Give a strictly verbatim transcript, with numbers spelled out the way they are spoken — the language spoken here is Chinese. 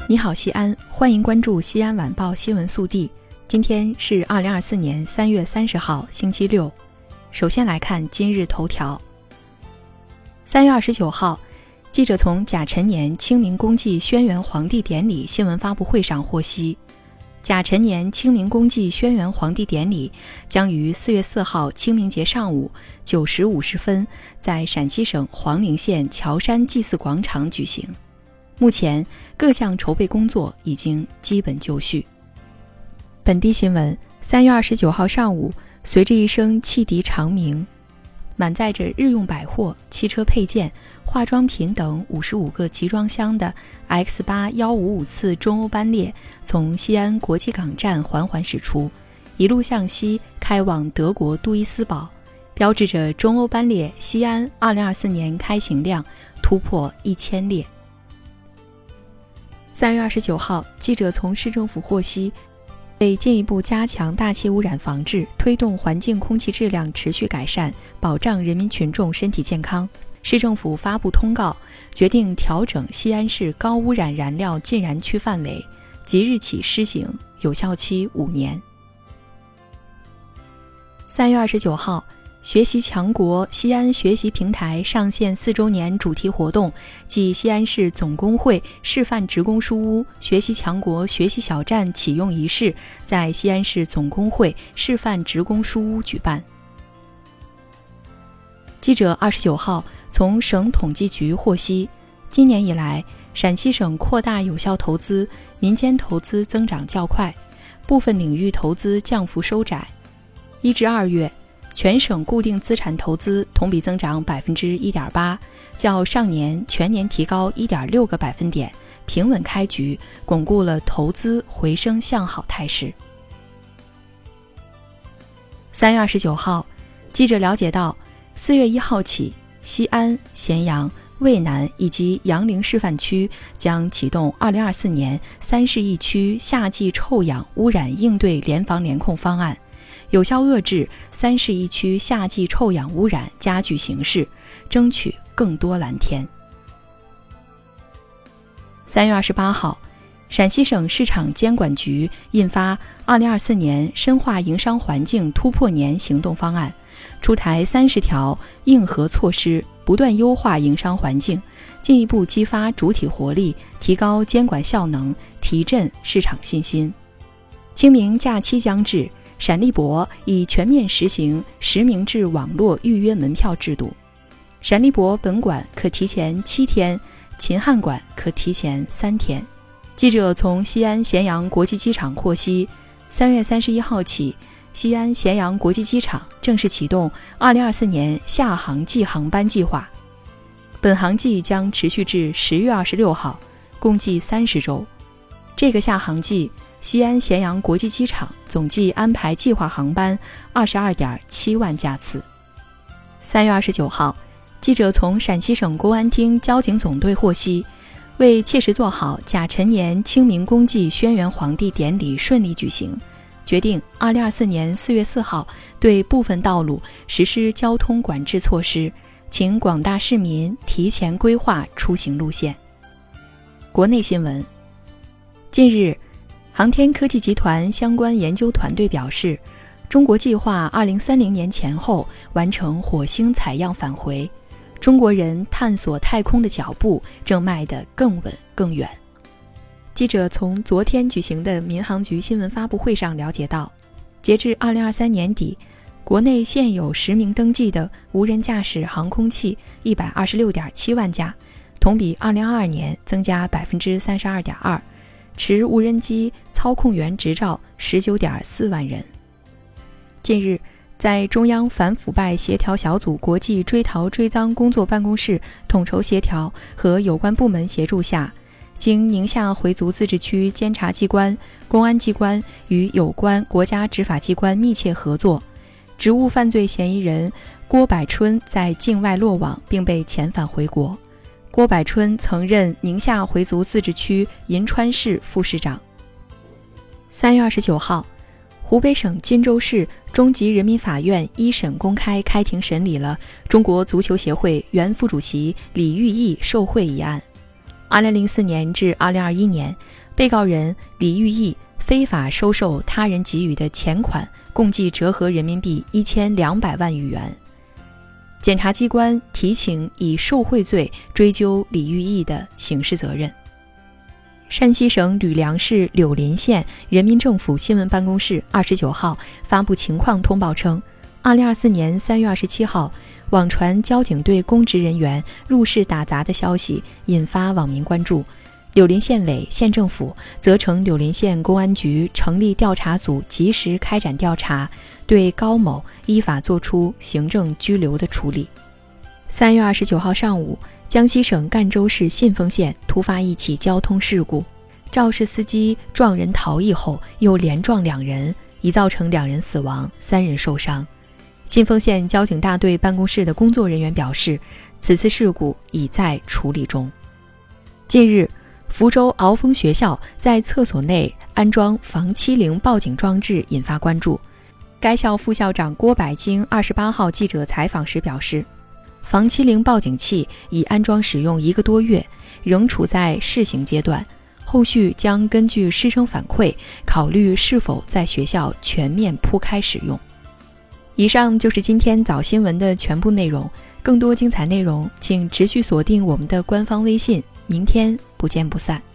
你好，西安，欢迎关注西安晚报新闻速递。今天是二零二四年三月三十号，星期六。首先来看今日头条。三月二十九号，记者从甲辰年清明公祭轩辕皇帝典礼新闻发布会上获悉，甲辰年清明公祭轩辕皇帝典礼将于四月四号清明节上午九时五十分在陕西省黄陵县乔山祭祀广场举行。目前各项筹备工作已经基本就绪。本地新闻，三月二十九号上午，随着一声汽笛长鸣，满载着日用百货、汽车配件、化妆品等五十五个集装箱的 X 八一五五次中欧班列从西安国际港站缓缓驶出，一路向西开往德国杜伊斯堡，标志着中欧班列西安二零二四年开行量突破一千列。三月二十九号，记者从市政府获悉，为进一步加强大气污染防治，推动环境空气质量持续改善，保障人民群众身体健康，市政府发布通告，决定调整西安市高污染燃料禁燃区范围，即日起施行，有效期五年。三月二十九号，学习强国西安学习平台上线四周年主题活动暨西安市总工会示范职工书屋学习强国学习小站启用仪式在西安市总工会示范职工书屋举办。记者二十九号从省统计局获悉，今年以来，陕西省扩大有效投资，民间投资增长较快，部分领域投资降幅收窄。一至二月，全省固定资产投资同比增长 百分之一点八， 较上年全年提高 一点六个百分点，平稳开局，巩固了投资回升向好态势。三月二十九号，记者了解到，四月一号起，西安、咸阳、渭南以及杨凌示范区将启动二零二四年三市一区夏季臭氧污染应对联防联控方案，有效遏制三市一区夏季臭氧污染加剧形势，争取更多蓝天。三月二十八号，陕西省市场监管局印发二零二四年深化营商环境突破年行动方案，出台三十条硬核措施，不断优化营商环境，进一步激发主体活力，提高监管效能，提振市场信心。清明假期将至，陕立博已全面实行实名制网络预约门票制度，陕立博本馆可提前七天，秦汉馆可提前三天。记者从西安咸阳国际机场获悉，三月三十一号起，西安咸阳国际机场正式启动二零二四年夏航季航班计划，本航季将持续至十月二十六号，共计三十周。这个夏航季，西安咸阳国际机场总计安排计划航班 二十二点七万架次。三月二十九号，记者从陕西省公安厅交警总队获悉，为切实做好甲辰年清明公祭轩辕皇帝典礼顺利举行，决定二零二四年四月四号对部分道路实施交通管制措施，请广大市民提前规划出行路线。国内新闻，近日，航天科技集团相关研究团队表示，中国计划二零三零年前后完成火星采样返回，中国人探索太空的脚步正迈得更稳更远。记者从昨天举行的民航局新闻发布会上了解到，截至二零二三年底，国内现有实名登记的无人驾驶航空器一百二十六点七万架，同比二零二二年增加 百分之三十二点二，持无人机操控员执照 十九点四万人。近日，在中央反腐败协调小组国际追逃追赃工作办公室统筹协调和有关部门协助下，经宁夏回族自治区监察机关、公安机关与有关国家执法机关密切合作，职务犯罪嫌疑人郭百春在境外落网并被遣返回国。郭百春曾任宁夏回族自治区银川市副市长。三月二十九号，湖北省荆州市中级人民法院一审公开开庭审理了中国足球协会原副主席李玉毅受贿一案。 二零零四年至二零二一年，被告人李玉义非法收受他人给予的钱款共计折合人民币一千两百万余元。检察机关提请以受贿罪追究李玉义的刑事责任。山西省吕梁市柳林县人民政府新闻办公室二十九号发布情况通报称，二零二四年三月二十七号，网传交警队公职人员入室打砸的消息引发网民关注。柳林县委、县政府责成柳林县公安局成立调查组，及时开展调查，对高某依法作出行政拘留的处理。三月二十九号上午，江西省赣州市信丰县突发一起交通事故，肇事司机撞人逃逸后又连撞两人，已造成两人死亡，三人受伤。信丰县交警大队办公室的工作人员表示，此次事故已在处理中。近日，福州鳌峰学校在厕所内安装防欺凌报警装置引发关注。该校副校长郭百京二十八号记者采访时表示，防欺凌报警器已安装使用一个多月，仍处在试行阶段，后续将根据师生反馈考虑是否在学校全面铺开使用。以上就是今天早新闻的全部内容，更多精彩内容请持续锁定我们的官方微信，明天不见不散。